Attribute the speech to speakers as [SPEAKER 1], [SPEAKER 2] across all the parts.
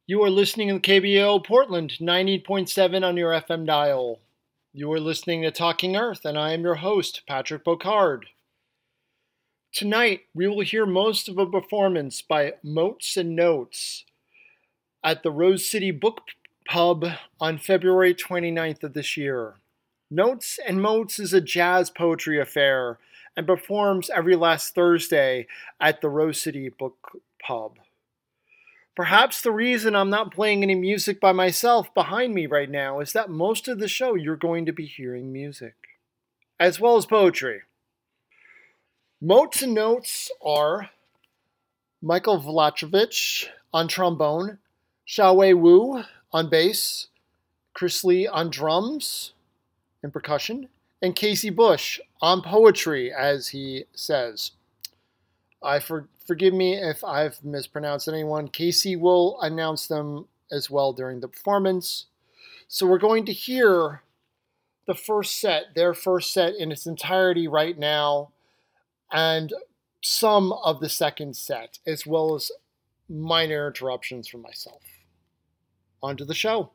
[SPEAKER 1] You are listening to KBO Portland 90.7 on your FM dial. You are listening to Talking Earth, and I am your host, Patrick Bocard. Tonight, we will hear most of a performance by Motes and Notes at the Rose City Book Pub on February 29th of this year. Notes and Motes is a jazz poetry affair and performs every last Thursday at the Rose City Book Pub. Perhaps the reason I'm not playing any music by myself behind me right now is that most of the show you're going to be hearing music, as well as poetry. Motes and Notes are Michael Vlachovich on trombone, Xiaowei Wu on bass, Chris Lee on drums and percussion, and Casey Bush on poetry, as he says. Forgive me if I've mispronounced anyone. Casey will announce them as well during the performance. So we're going to hear their first set in its entirety right now, and some of the second set, as well as minor interruptions from myself. On to the show.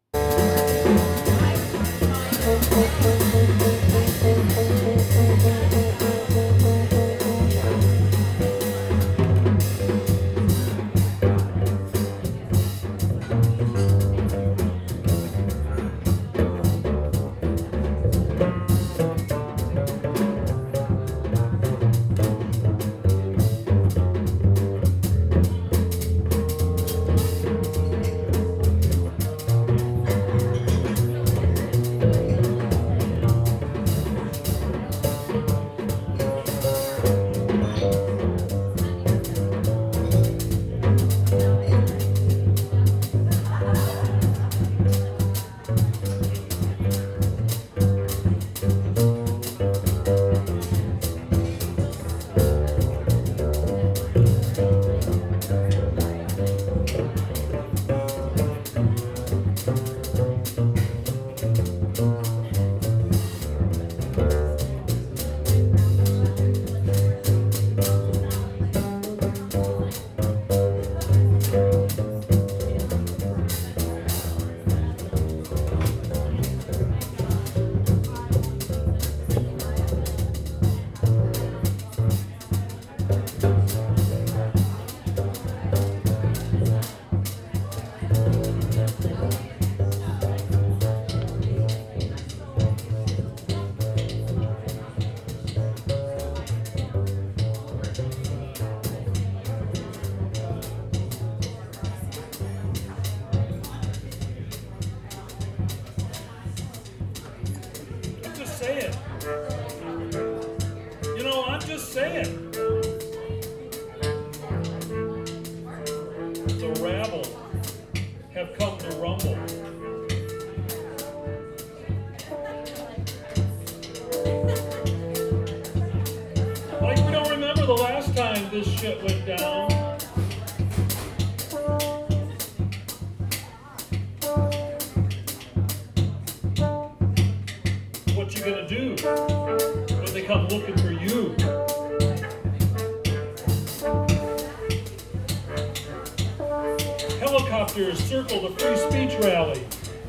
[SPEAKER 2] Circle the free speech rally.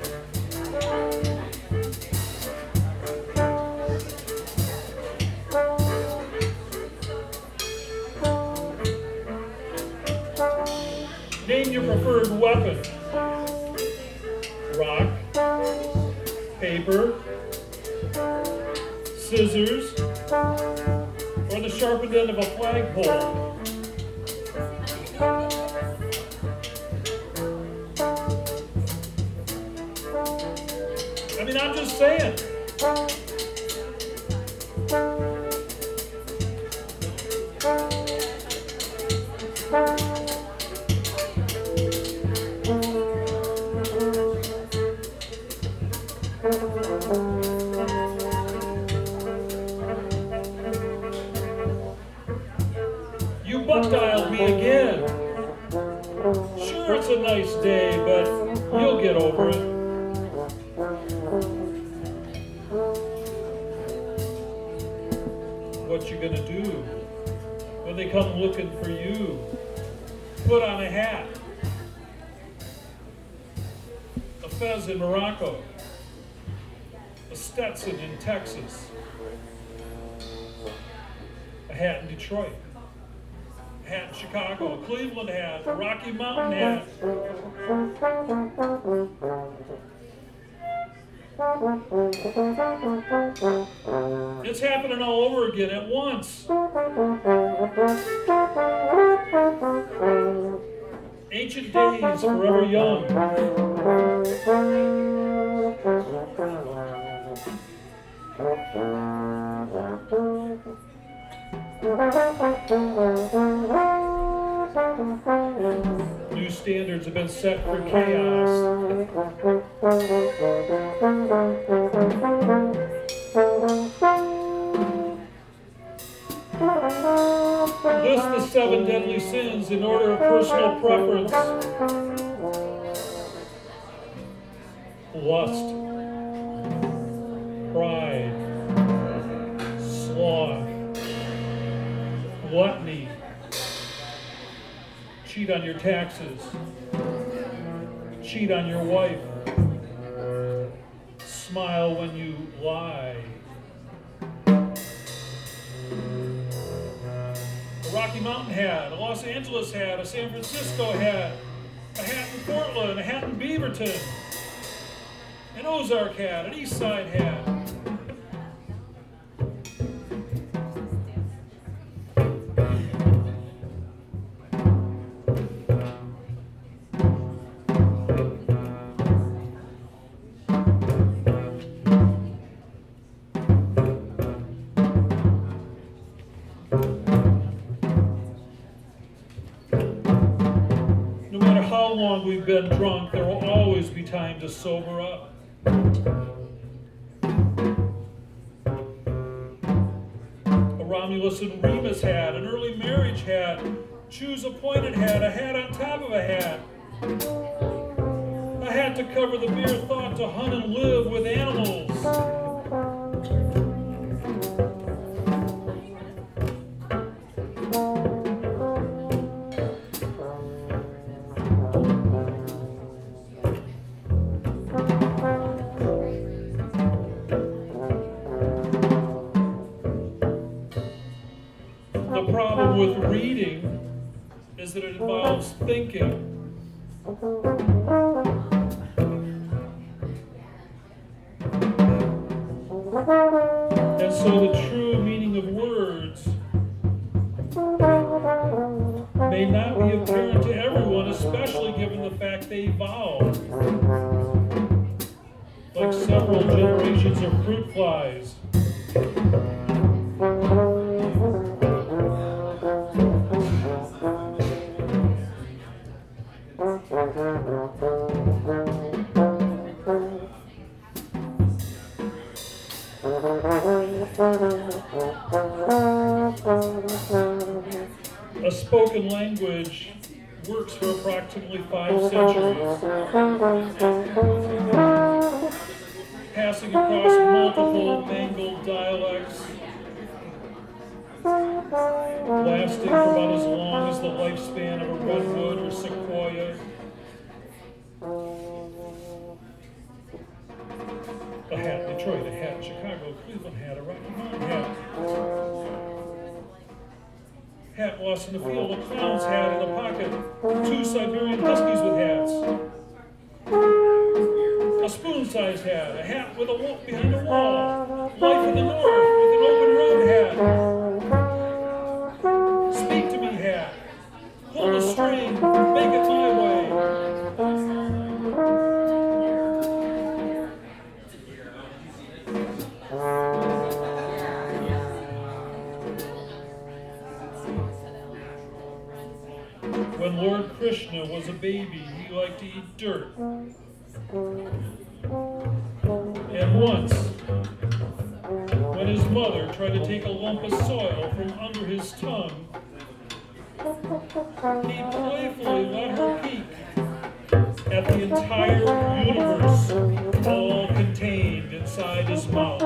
[SPEAKER 2] Name your preferred weapon. Rock, paper, scissors, or the sharpened end of a flagpole. I'm just saying. You butt-dialed me again. Sure, it's a nice day, but you'll get over it. What you gonna do when they come looking for you? Put on a hat. Fez in Morocco, a Stetson in Texas, a hat in Detroit, a hat in Chicago, a Cleveland hat, a Rocky Mountain hat. It's happening all over again at once. Ancient days forever young. New standards have been set for chaos. List the 7 deadly sins in order of personal preference. Lust, pride, sloth, gluttony, cheat on your taxes, cheat on your wife, smile when you lie. A Rocky Mountain hat, a Los Angeles hat, a San Francisco hat, a hat in Portland, a hat in Beaverton, an Ozark hat, an East Side hat. How long we've been drunk, there will always be time to sober up. A Romulus and Remus hat, an early marriage hat, choose a pointed hat, a hat on top of a hat to cover the mere thought to hunt and live with animals. The problem with reading is that it involves thinking. And so the true meaning of words may not be apparent to everyone, especially given the fact they evolve. Like several generations of fruit flies. A spoken language works for approximately 5 centuries, passing across multiple mangled dialects, lasting for about as long as the lifespan of a redwood or sequoia. A hat in Detroit, a hat in Chicago, a Cleveland hat, a Rocky Mountain hat. Hat lost in the field, a clown's hat in the pocket, 2 Siberian Huskies with hats. A spoon-sized hat, a hat with a wolf behind a wall. Life in the North with an open road hat. Speak to me hat. Hold a string, make it my way. When Lord Krishna was a baby, he liked to eat dirt. And once, when his mother tried to take a lump of soil from under his tongue, he playfully let her peek at the entire universe, all contained inside his mouth.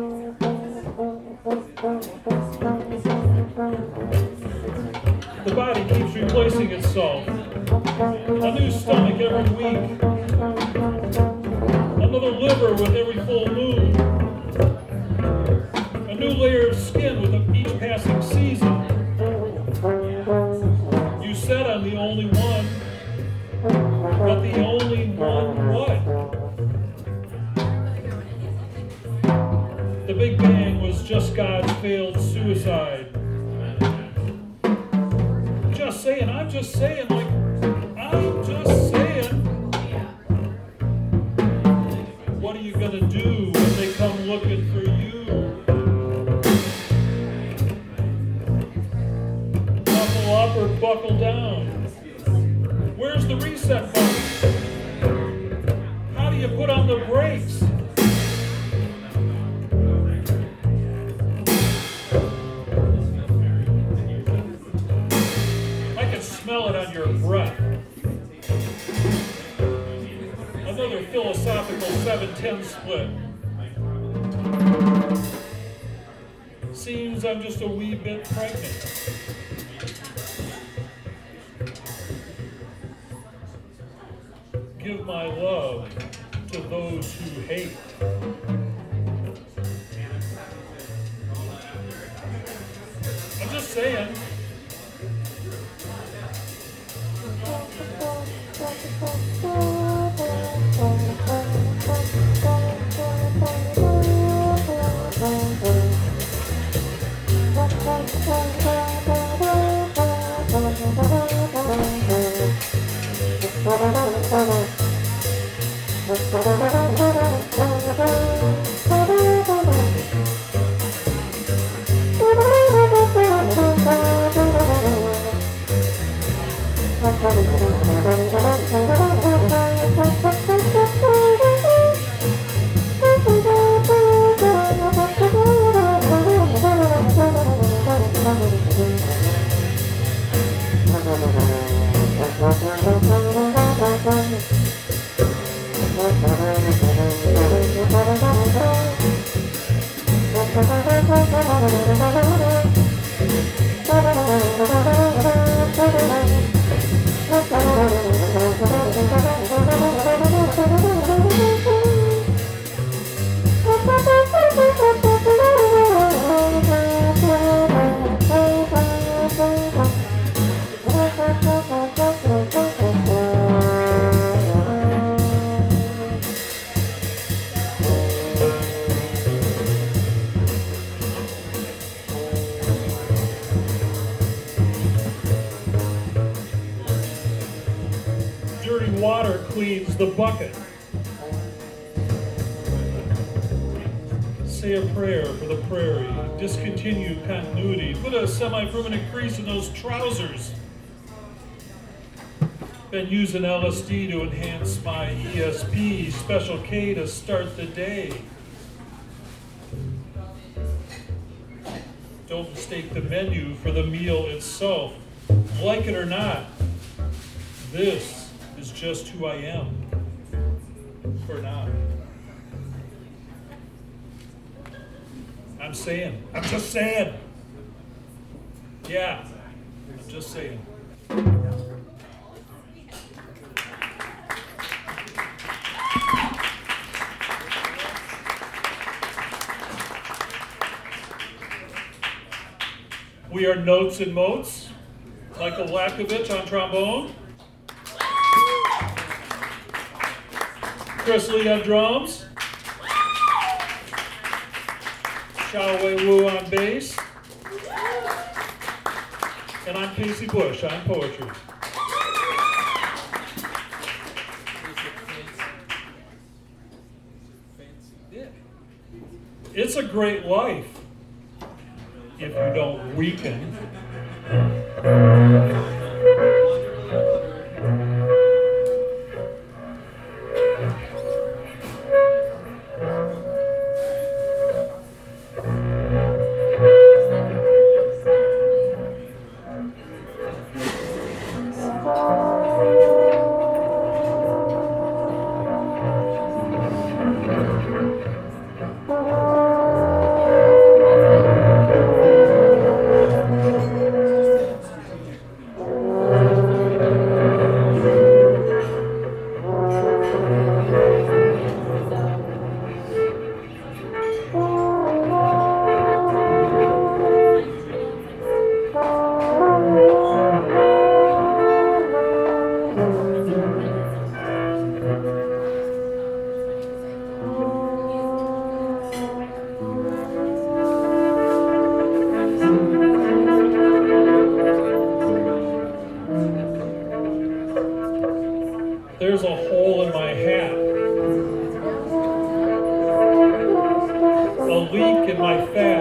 [SPEAKER 2] The body keeps replacing itself. A new stomach every week. Another liver with every full moon. A new layer of skin with each passing season. You said I'm the only one. But the only one what? The Big Bang was just God's failed suicide. Just saying, I'm just saying, like, I'm just saying. What are you gonna do when they come looking for you? Buckle up or buckle down? Where's the reset button? How do you put on the brakes? Smell it on your breath. Another philosophical 7-10 split. Seems I'm just a wee bit pregnant. Give my love to those who hate. I'm just saying. Dirty water cleans the bucket. Say a prayer for the prairie. Discontinue continuity. Put a semi-permanent crease in those trousers. Been using LSD to enhance my ESP. Special K to start the day. Don't mistake the menu for the meal itself. Like it or not, this is just who I am. For now. I'm just saying. Yeah, I'm just saying. We are Notes and Motes. Michael Lakovich on trombone. Chris Lee on drums. Xiaowei Wu on bass. And I'm Casey Bush on poetry. It's a great life if you don't weaken.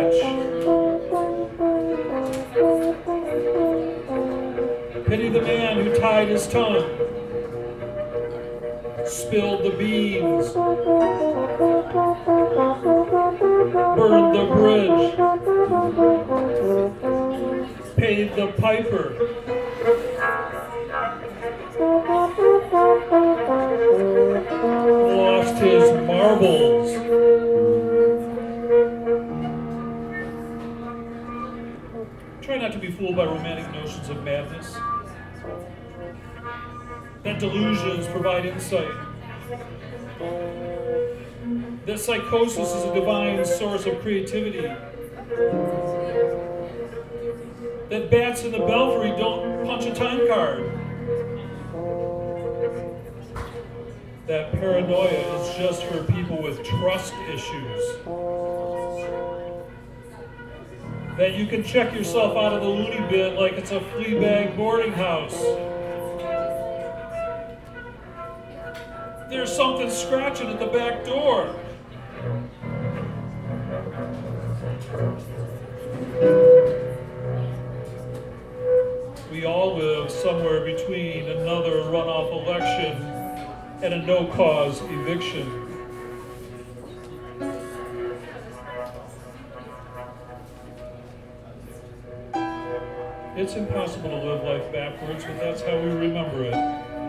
[SPEAKER 2] catch. Pity the man who tied his tongue, spilled the beans, burned the bridge, paid the piper. Lost his marbles. Try not to be fooled by romantic notions of madness. That delusions provide insight. That psychosis is a divine source of creativity. That bats in the belfry don't punch a time card. That paranoia is just for people with trust issues. That you can check yourself out of the loony bin like it's a flea bag boarding house. There's something scratching at the back door. We all live somewhere between another runoff election and a no-cause eviction. It's impossible to live life backwards, but that's how we remember it.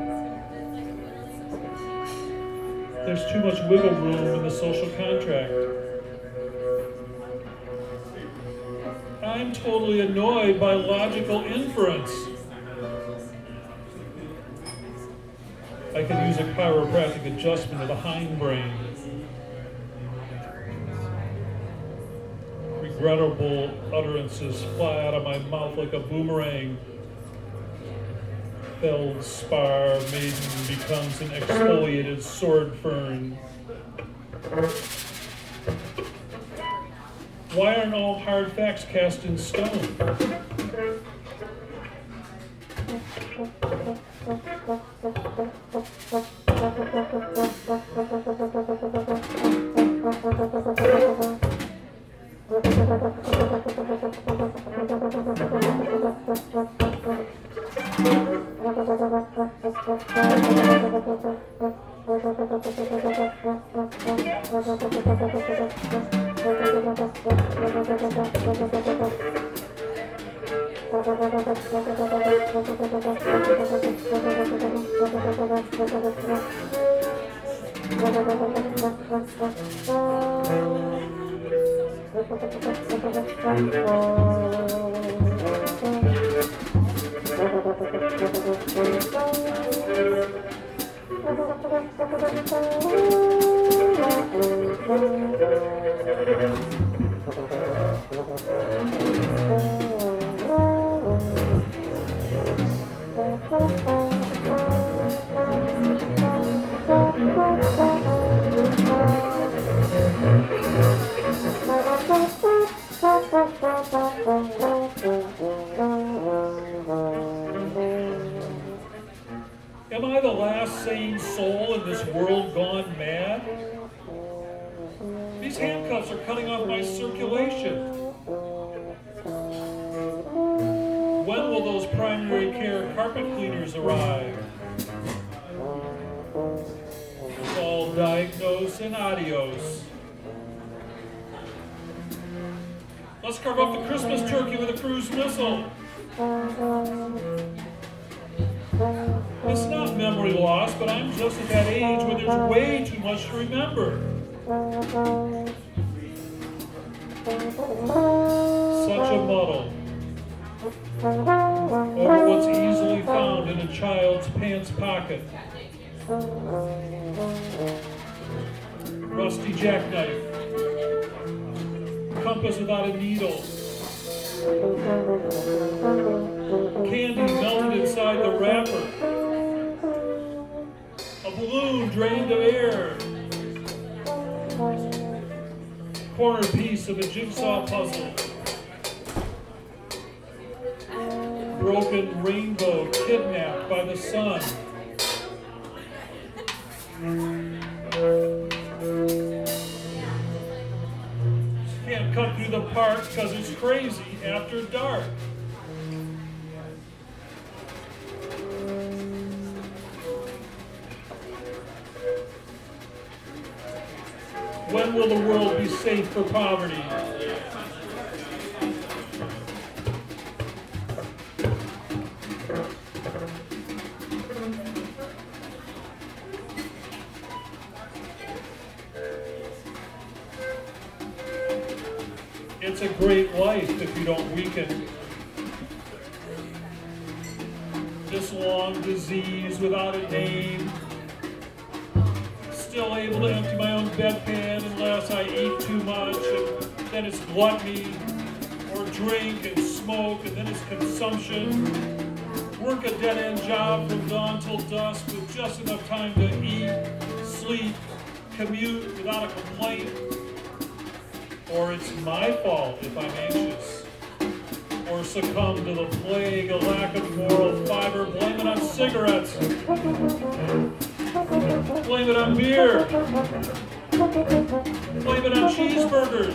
[SPEAKER 2] There's too much wiggle room in the social contract. I'm totally annoyed by logical inference. I could use a chiropractic adjustment of the hindbrain. Regrettable utterances fly out of my mouth like a boomerang. Feldspar maiden becomes an exfoliated sword fern. Why aren't all hard facts cast in stone? Am I the last sane soul in this world gone mad? These handcuffs are cutting off my circulation. When will those primary care carpet cleaners arrive? It's all diagnose and adios. Let's carve up the Christmas turkey with a cruise missile. It's not memory loss, but I'm just at that age where there's way too much to remember. Such a muddle over what's easily found in a child's pants pocket. Rusty jackknife. Compass without a needle. Candy melted inside the wrapper. A balloon drained of air. Corner piece of a jigsaw puzzle. Broken rainbow kidnapped by the sun. Can't cut through the park because it's crazy after dark. When will the world be safe for poverty? It's a great life if you don't weaken. This long disease without a name. Still able to empty my own bedpan unless I eat too much, and then it's gluttony, or drink and smoke, and then it's consumption. Work a dead-end job from dawn till dusk with just enough time to eat, sleep, commute without a complaint. Or it's my fault if I'm anxious. Or succumb to the plague, a lack of moral fiber, blame it on cigarettes. Blame it on beer. Blame it on cheeseburgers.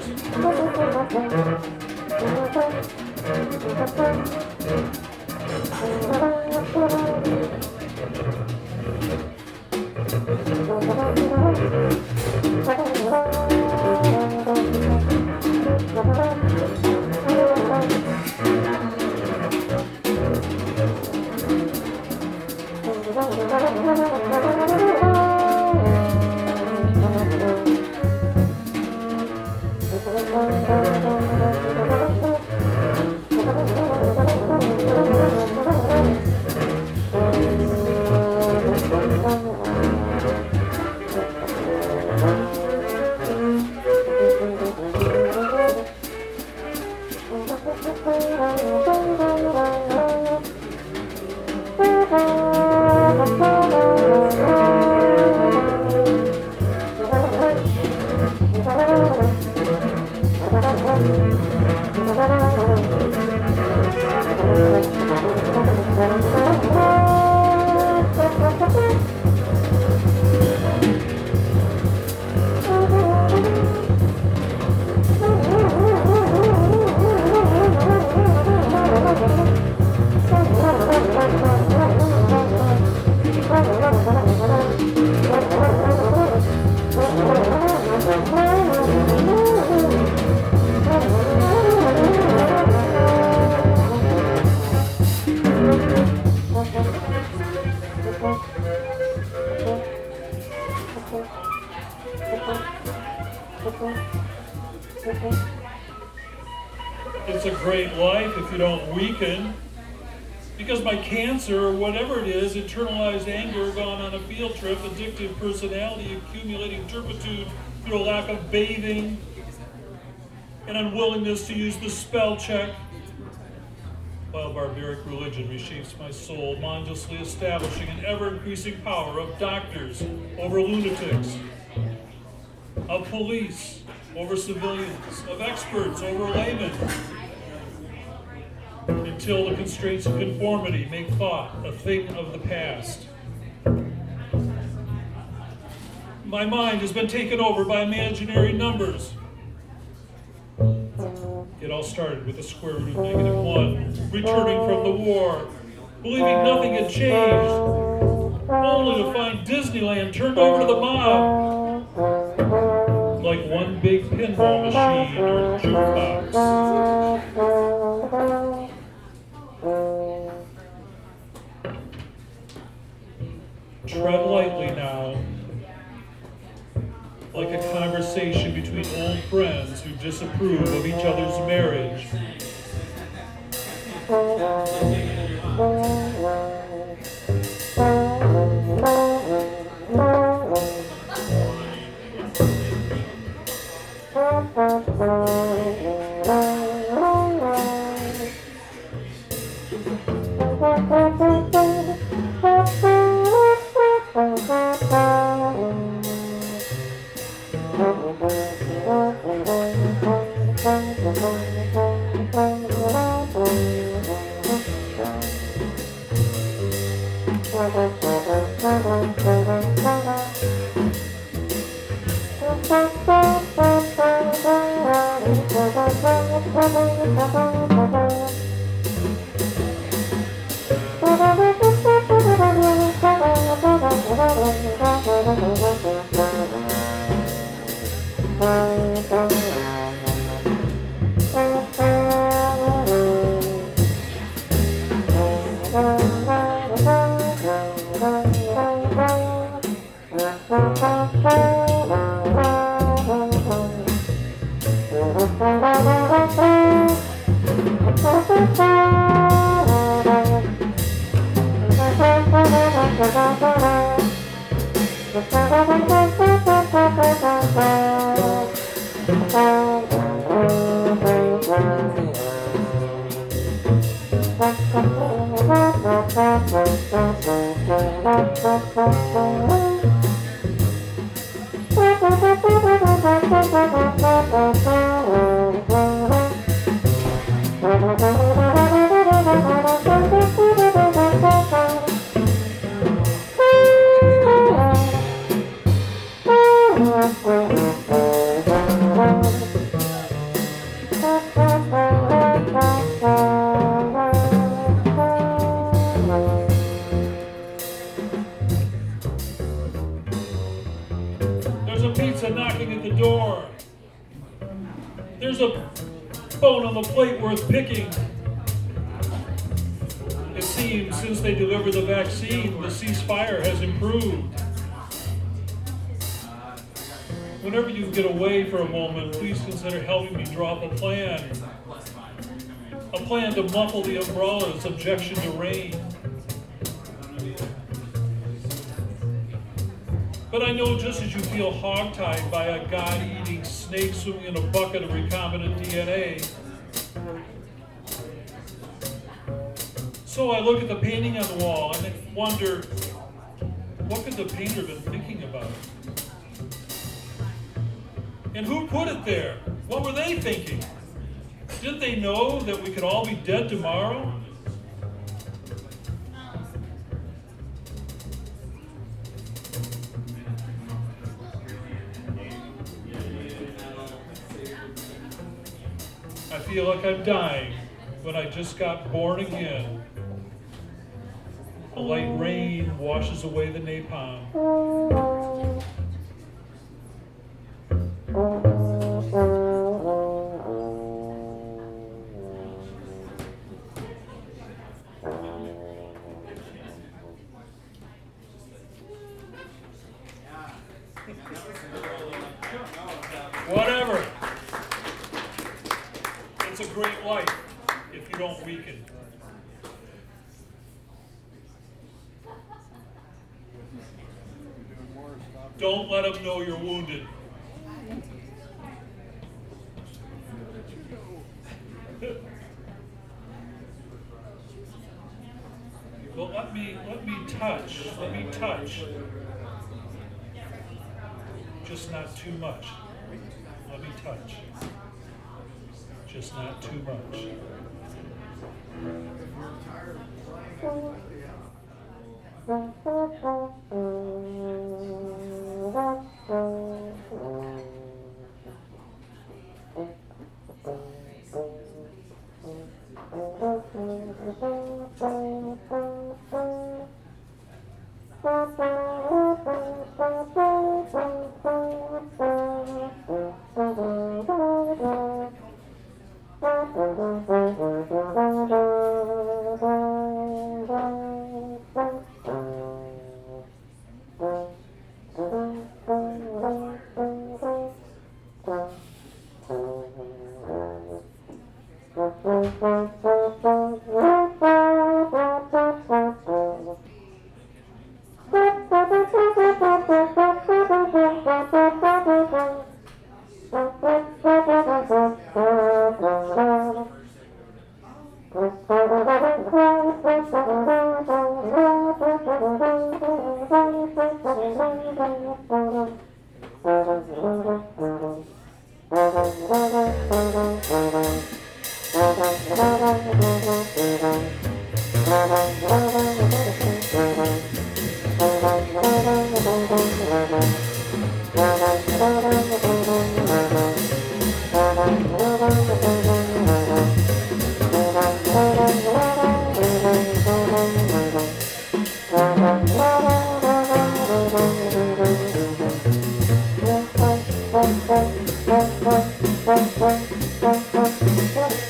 [SPEAKER 2] It's a great life if you don't weaken. Because my cancer, or whatever it is, internalized anger, gone on a field trip, addictive personality, accumulating turpitude through a lack of bathing, and unwillingness to use the spell check, while barbaric religion reshapes my soul, mindlessly establishing an ever-increasing power of doctors over lunatics, of police over civilians, of experts over laymen, until the constraints of conformity make thought a thing of the past. My mind has been taken over by imaginary numbers. It all started with the square root of -1, returning from the war, believing nothing had changed, only to find Disneyland turned over to the mob, like one big pinball machine or jukebox. Tread lightly now, like a conversation between old friends who disapprove of each other's marriage. There's a pizza knocking at the door. There's a bone on the plate worth picking. It seems since they delivered the vaccine, the ceasefire has improved. Whenever you get away for a moment, please consider helping me drop a plan. A plan to muffle the umbrella's objection to rain. But I know just as you feel hogtied by a God-eating snake swimming in a bucket of recombinant DNA, so I look at the painting on the wall and wonder, what could the painter have been thinking about? And who put it there? What were they thinking? Didn't they know that we could all be dead tomorrow? I feel like I'm dying when I just got born again. A light rain washes away the napalm. Whatever. It's a great life if you don't weaken. Don't let them know you're wounded. Well, let me touch. Just not too much. Let me touch. Just not too much.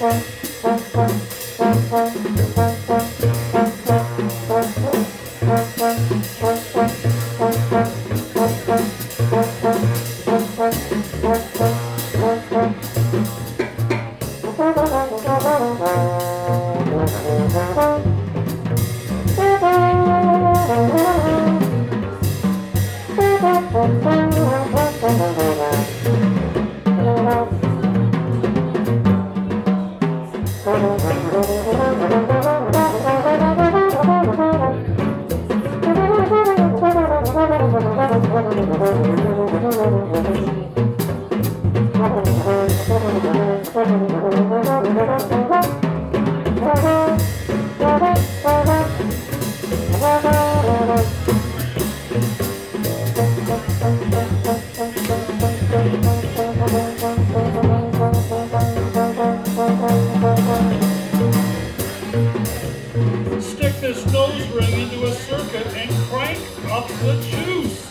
[SPEAKER 2] Stick this nose ring into a circuit and crank up the juice.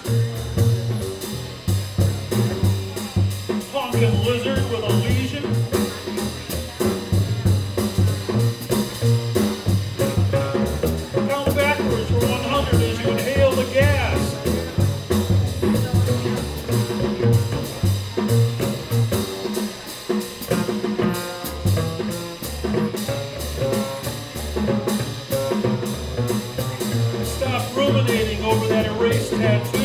[SPEAKER 2] Honkin' lizard with a lesion. Count backwards for 100 as you inhale the gas. Stop ruminating over that erased tattoo.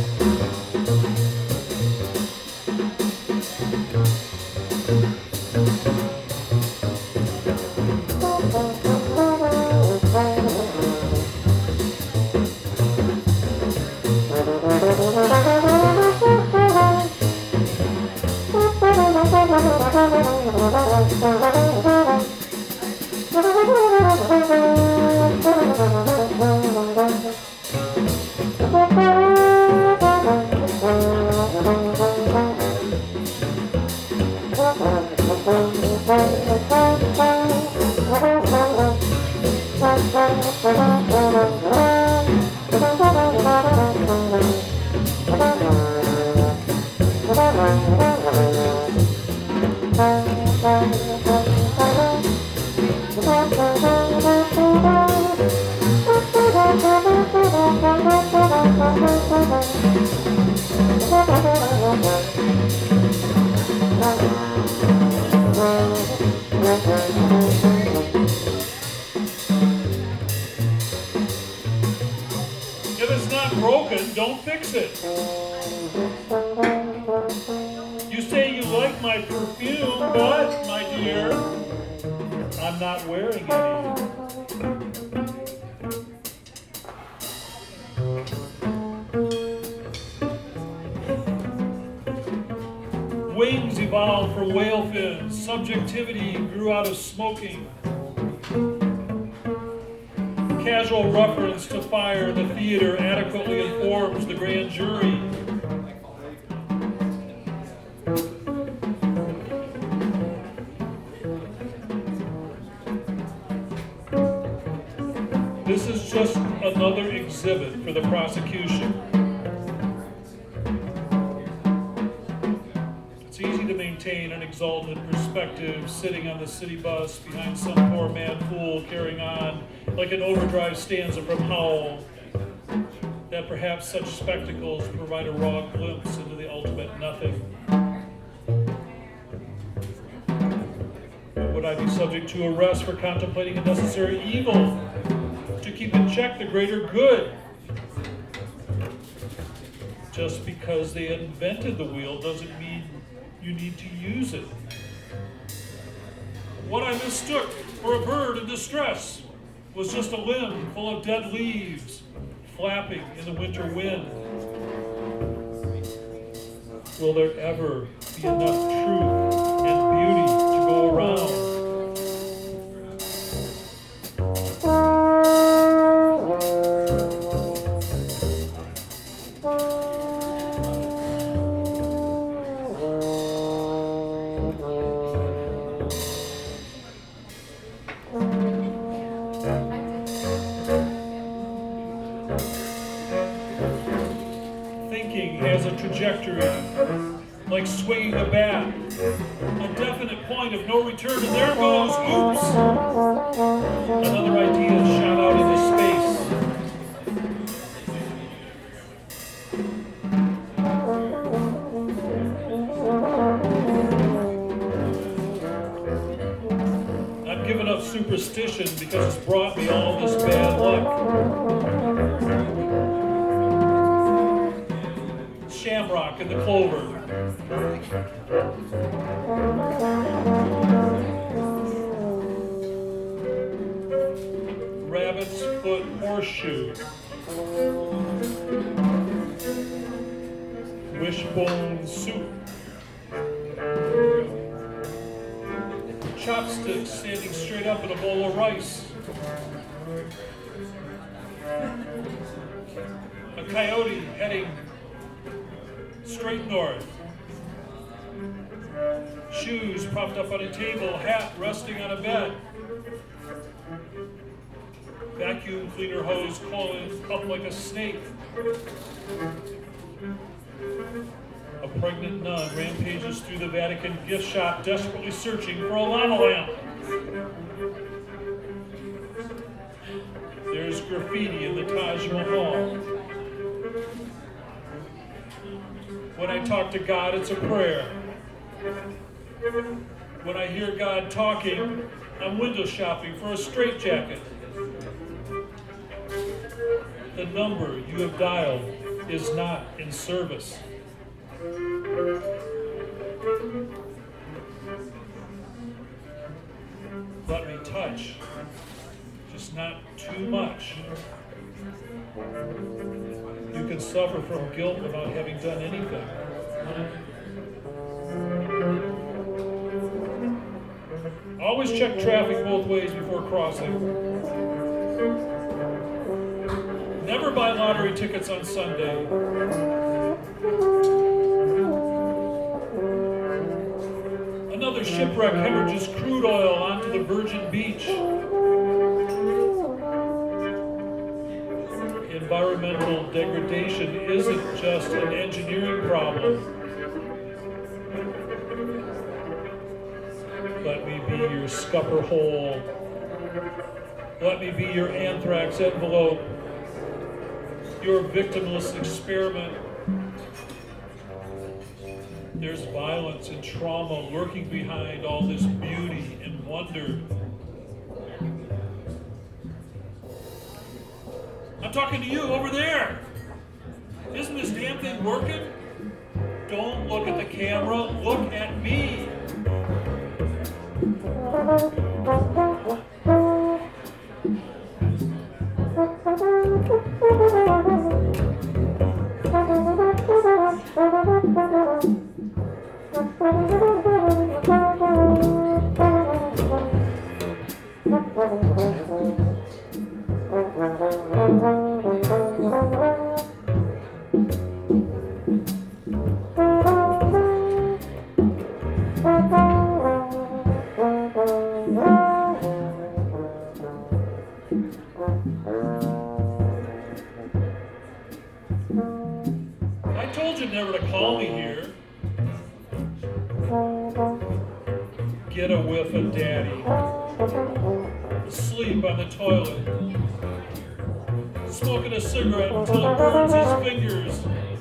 [SPEAKER 2] If it's not broken, don't fix it. You say you like my perfume, but, my dear, I'm not wearing any. Wings evolved from whale fins. Subjectivity grew out of smoking. Casual reference to fire in the theater adequately informs the grand jury. This is just another exhibit for the prosecution. It's easy to maintain an exalted perspective sitting on the city bus behind some poor mad fool carrying on like an overdrive stanza from Howl, that perhaps such spectacles provide a raw glimpse into the ultimate nothing. Would I be subject to arrest for contemplating a necessary evil to keep in check the greater good? Just because they invented the wheel doesn't mean you need to use it. What I mistook for a bird in distress was just a limb full of dead leaves flapping in the winter wind. Will there ever be enough truth and beauty to go around? Thinking has a trajectory, like swinging a bat. A definite point of no return, and there goes, oops! Another idea shot out into space. I've given up superstition because it's brought me all this bad luck. Shamrock and the clover. Rabbit's foot horseshoe. Wishbone soup. Chopsticks standing straight up in a bowl of rice. A coyote heading straight north. Shoes propped up on a table, hat resting on a bed. Vacuum cleaner hose coiling up like a snake. A pregnant nun rampages through the Vatican gift shop, desperately searching for a lava lamp. There's graffiti in the Taj Mahal. When I talk to God, it's a prayer. When I hear God talking, I'm window shopping for a straitjacket. The number you have dialed is not in service. Let me touch, just not too much. You can suffer from guilt without having done anything. Always check traffic both ways before crossing. Never buy lottery tickets on Sunday. Another shipwreck hemorrhages crude oil onto the virgin beach. Environmental degradation isn't just an engineering problem. Let me be your scupper hole. Let me be your anthrax envelope. Your victimless experiment. There's violence and trauma lurking behind all this beauty and wonder. I'm talking to you over there. Isn't this damn thing working? Don't look at the camera, look at me. I told you never to call me here. Get a whiff of daddy. Sleep on the toilet. Smoking a cigarette until it burns his fingers.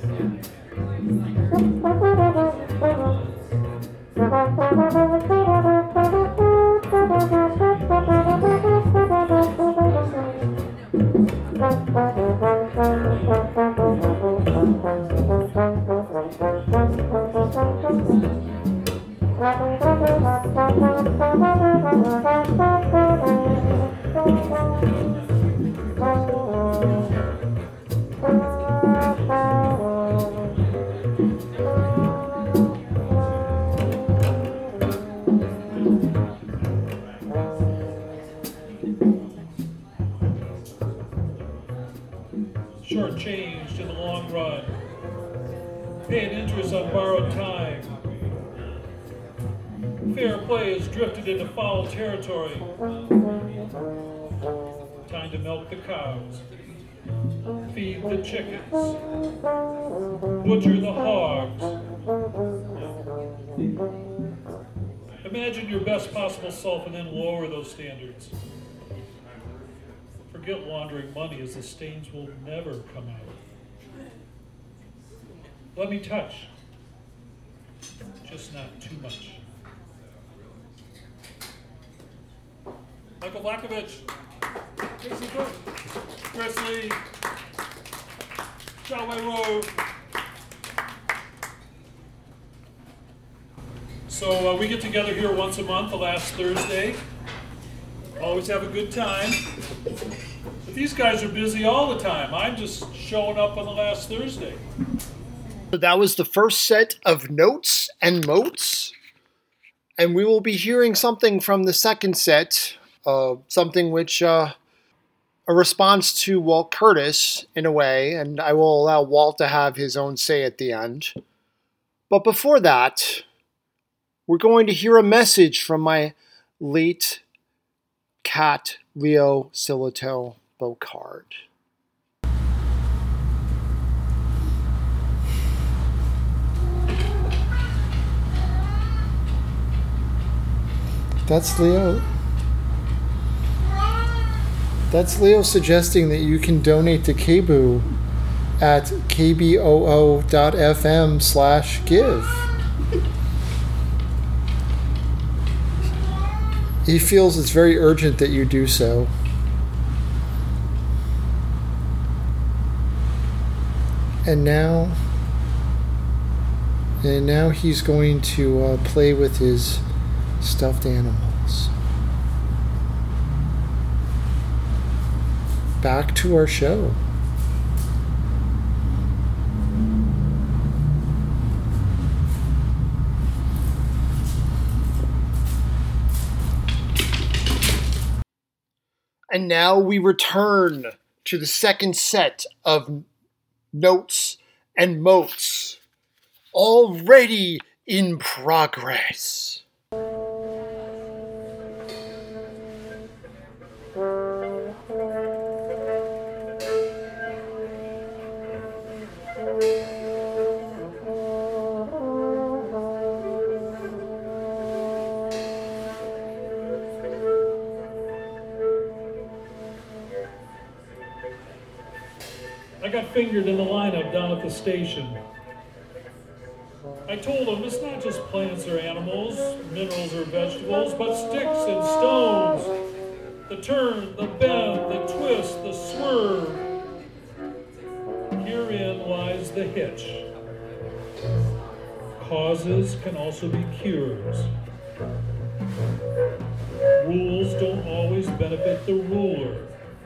[SPEAKER 2] Shortchanged in the long run. Paying interest on borrowed time. Fair play has drifted into foul territory. Time to milk the cows. Feed the chickens. Butcher the hogs. Imagine your best possible self and then lower those standards. Forget laundering money, as the stains will never come out. Let me touch, just not too much. Michael Vlakovich, Casey Cook, Grizzly, Shalway Road. So we get together here once a month, the last Thursday. Always have a good time. But these guys are busy all the time. I'm just showing up on the last Thursday.
[SPEAKER 1] So that was the first set of notes and motes. And we will be hearing something from the second set, something which a response to Walt Curtis in a way, and I will allow Walt to have his own say at the end. But before that, we're going to hear a message from my late cat, Leo Silito Bocard. That's Leo. That's Leo suggesting that you can donate to KBOO at kboo.fm/give. He feels it's very urgent that you do so. And now he's going to play with his stuffed animals. Back to our show. And now we return to the second set of notes and motes, already in progress.
[SPEAKER 2] I got fingered in the lineup down at the station. I told them it's not just plants or animals, minerals or vegetables, but sticks and stones. The turn, the bend, the twist, the swerve. Herein lies the hitch. Causes can also be cures. Rules don't always benefit the ruler.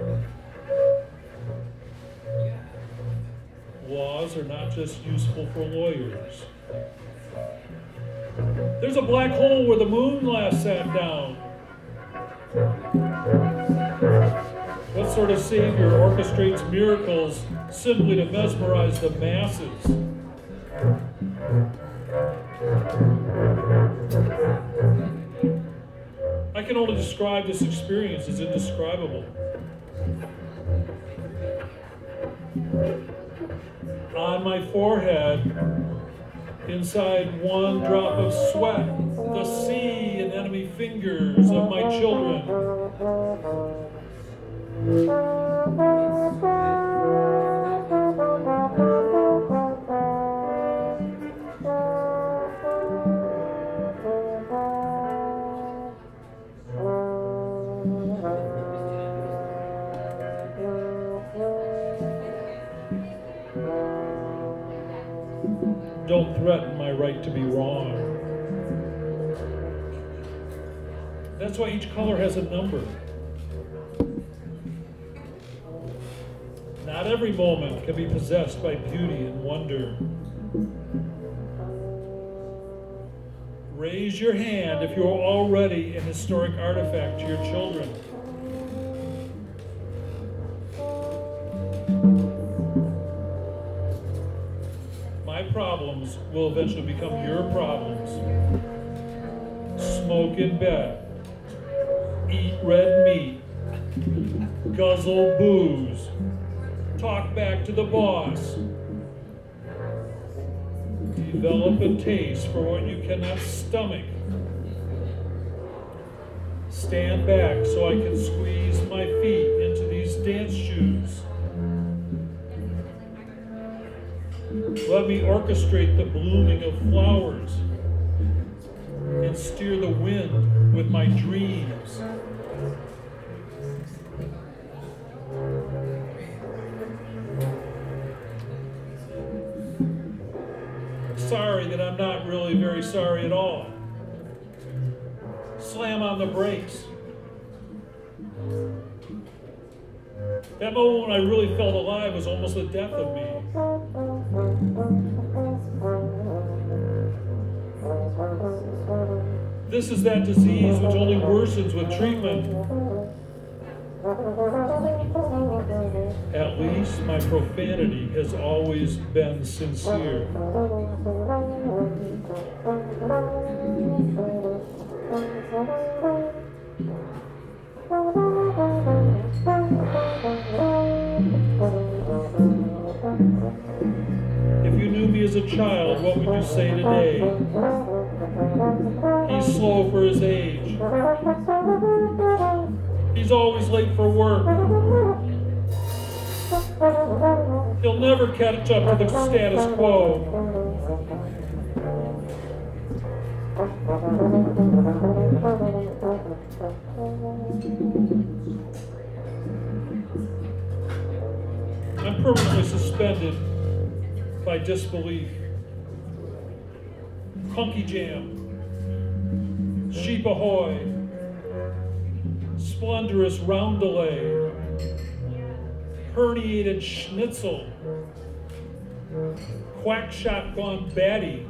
[SPEAKER 2] Laws are not just useful for lawyers. There's a black hole where the moon last sat down. What sort of savior orchestrates miracles simply to mesmerize the masses? I can only describe this experience as indescribable. On my forehead, inside one drop of sweat, the sea and enemy fingers of my children. Don't threaten my right to be wrong. That's why each color has a number. Not every moment can be possessed by beauty and wonder. Raise your hand if you're already an historic artifact to your children. My problems will eventually become your problems. Smoke in bed, eat red meat, guzzle booze, talk back to the boss, develop a taste for what you cannot stomach, Stand back so I can squeeze my feet into these dance shoes. Let me orchestrate the blooming of flowers and steer the wind with my dreams. Sorry that I'm not really very sorry at all. Slam on the brakes. That moment when I really felt alive was almost the death of me. This is that disease which only worsens with treatment. At least my profanity has always been sincere. If you knew me as a child, what would you say today? He's slow for his age. He's always late for work. He'll never catch up to the status quo. I'm permanently suspended by disbelief. Hunky Jam, Sheep Ahoy, Splendorous Roundelay, Herniated Schnitzel, Quack Shotgun Batty.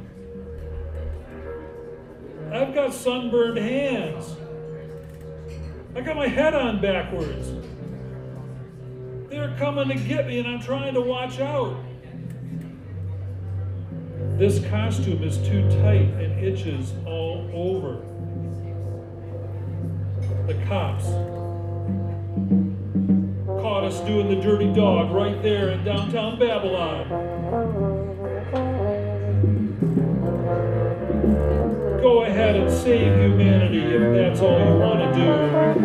[SPEAKER 2] I've got sunburned hands. I got my head on backwards. They're coming to get me and I'm trying to watch out. This costume is too tight and itches all over. The cops caught us doing the dirty dog right there in downtown Babylon. Go ahead and save humanity if that's all you want to do.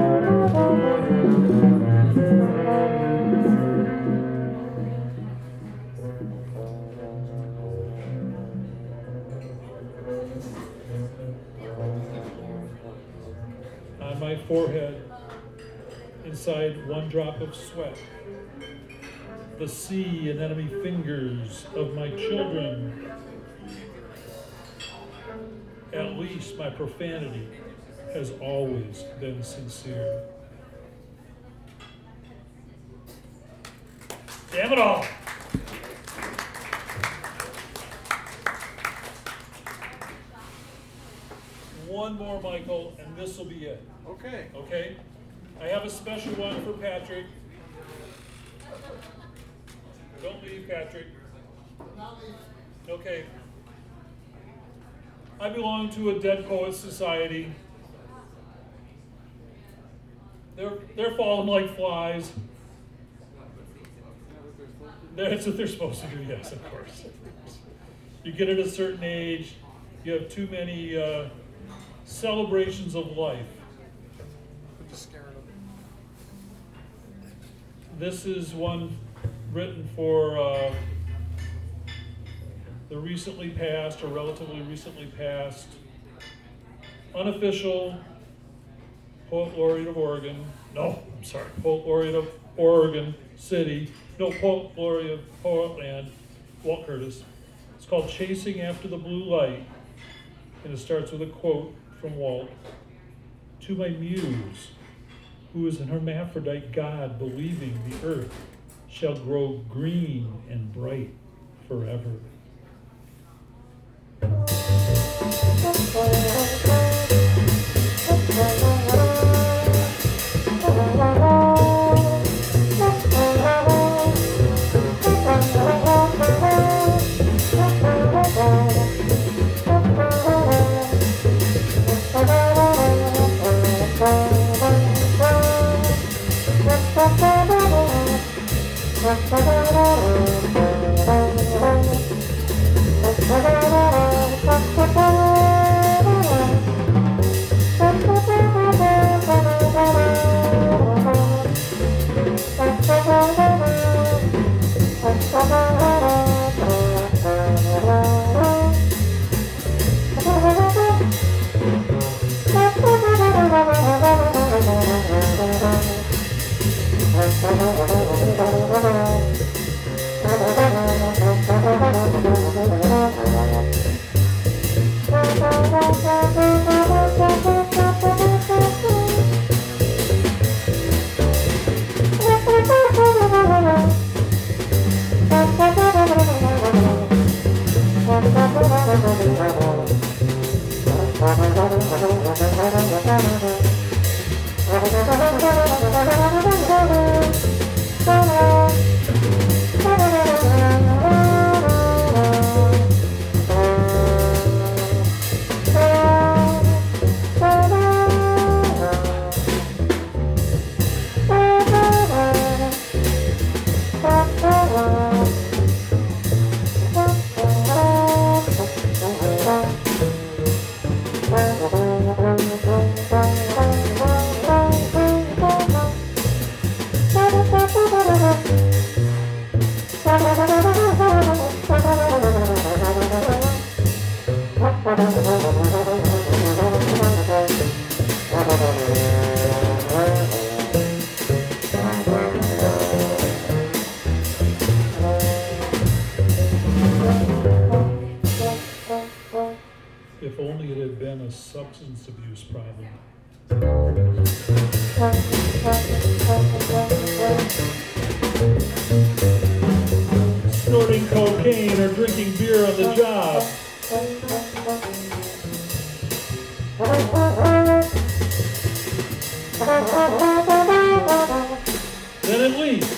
[SPEAKER 2] On my forehead, inside one drop of sweat, the sea and enemy fingers of my children. At least my profanity has always been sincere. Damn it all! One more, Michael, and this will be it.
[SPEAKER 1] Okay.
[SPEAKER 2] Okay? I have a special one for Patrick. Don't leave, Patrick. Okay. I belong to a Dead Poets Society. They're falling like flies. That's what they're supposed to do, yes, of course. You get at a certain age, you have too many celebrations of life. This is one written for the recently passed, or relatively recently passed, unofficial Poet Laureate of Oregon. No, I'm sorry, Poet Laureate of Oregon City. No, Poet Laureate of Portland, Walt Curtis. It's called Chasing After the Blue Light, and it starts with a quote from Walt. To my muse, who is an hermaphrodite god, believing the earth shall grow green and bright forever. If only it had been a substance abuse problem. Snorting cocaine or drinking beer on the job. Then at least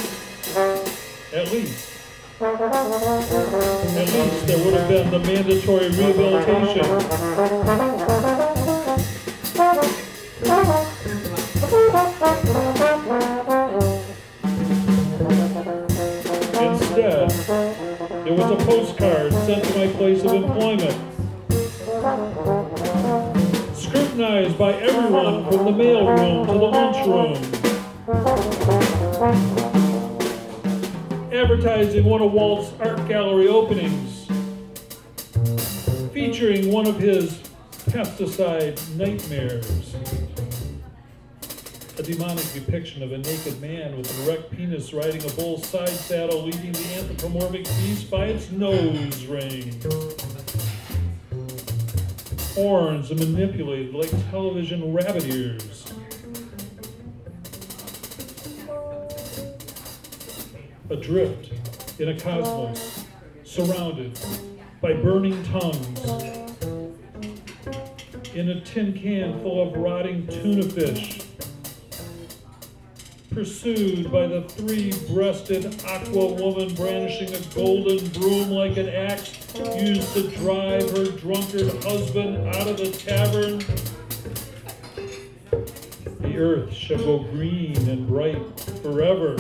[SPEAKER 2] there would have been the mandatory rehabilitation. Instead, it was a postcard sent to my place of employment, scrutinized by everyone from the mailroom to the lunchroom, advertising one of Walt's art gallery openings, featuring one of his pesticide nightmares, a demonic depiction of a naked man with an erect penis riding a bull side saddle leading the anthropomorphic beast by its nose ring. Horns and manipulated like television rabbit ears. Adrift in a cosmos, surrounded by burning tongues, in a tin can full of rotting tuna fish, pursued by the three-breasted aqua woman brandishing a golden broom like an axe used to drive her drunkard husband out of the tavern. The earth shall go green and bright forever.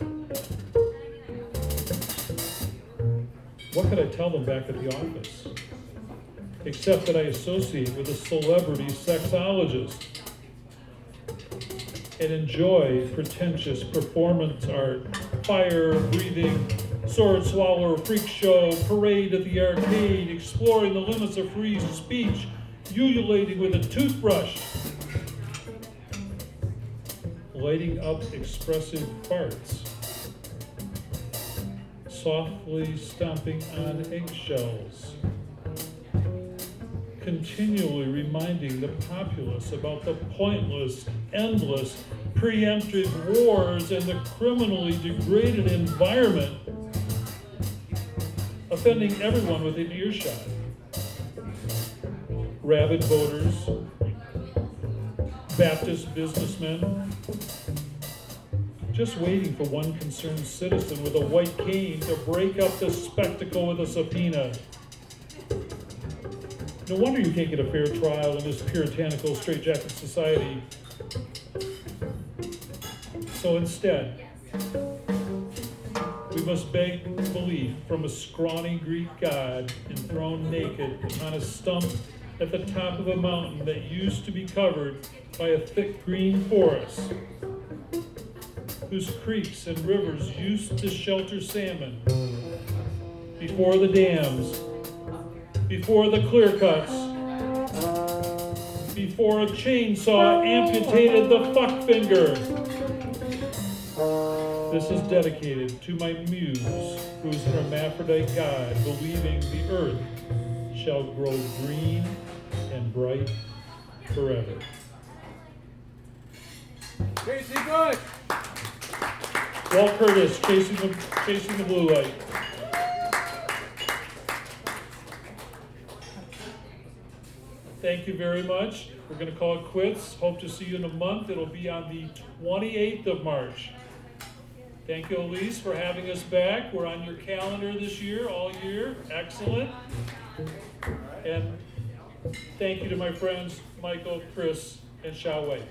[SPEAKER 2] What could I tell them back at the office? Except that I associate with a celebrity sexologist and enjoy pretentious performance art, fire-breathing, sword swallower, freak show, parade at the arcade, exploring the limits of free speech, ululating with a toothbrush, lighting up expressive farts, softly stomping on eggshells, continually reminding the populace about the pointless, endless, preemptive wars and the criminally degraded environment, offending everyone within earshot. Rabid voters, Baptist businessmen, just waiting for one concerned citizen with a white cane to break up the spectacle with a subpoena. No wonder you can't get a fair trial in this puritanical straitjacket society. So instead, we must beg belief from a scrawny Greek god enthroned naked on a stump at the top of a mountain that used to be covered by a thick green forest, whose creeks and rivers used to shelter salmon before the dams, before the clear cuts, before a chainsaw amputated the fuck finger. This is dedicated to my muse, whose hermaphrodite god, believing the earth shall grow green and bright forever.
[SPEAKER 3] Casey Bush!
[SPEAKER 2] Walt Curtis, chasing the blue light. thank you very much. We're going to call it quits. Hope to see you in a month. It'll be on the 28th of March. Thank you, Elise, for having us back. We're on your calendar this year, all year. Excellent. And thank you to my friends, Michael, Chris, and Xiaowei.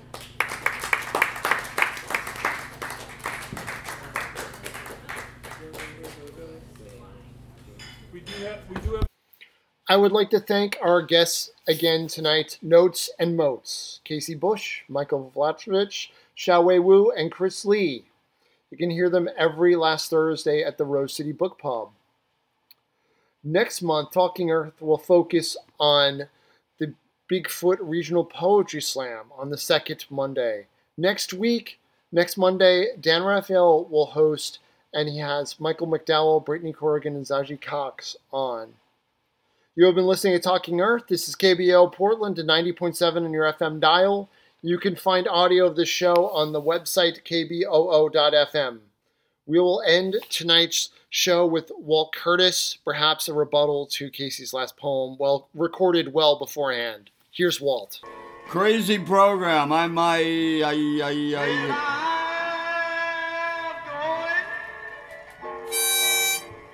[SPEAKER 2] We do have.
[SPEAKER 1] I would like to thank our guests again tonight, Notes and Motes, Casey Bush, Michael Vlachevich, Xiaowei Wu, and Chris Lee. You can hear them every last Thursday at the Rose City Book Pub. Next month, Talking Earth will focus on the Bigfoot Regional Poetry Slam on the second Monday. Next Monday, Dan Raphael will host, and he has Michael McDowell, Brittany Corrigan, and Zaji Cox on. You have been listening to Talking Earth. This is KBO Portland at 90.7 on your FM dial. You can find audio of the show on the website kboo.fm. We will end tonight's show with Walt Curtis, perhaps a rebuttal to Casey's last poem, recorded well beforehand. Here's Walt.
[SPEAKER 3] Crazy program.